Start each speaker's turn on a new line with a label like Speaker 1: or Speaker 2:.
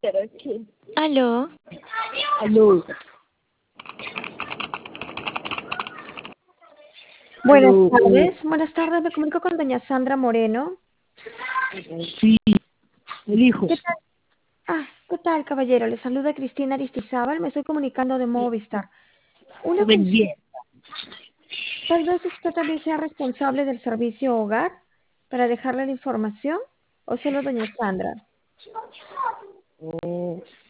Speaker 1: Aló,
Speaker 2: Aló, aló,
Speaker 1: buenas tardes, me comunico con doña Sandra Moreno.
Speaker 2: sí, el hijo.
Speaker 1: ¿Qué tal? ¿Qué tal, caballero? Le saluda Cristina Aristizábal, me estoy comunicando de Movistar. Una
Speaker 2: Joven bien.
Speaker 1: consulta, tal vez usted también sea responsable del servicio hogar para dejarle la información, o solo doña Sandra.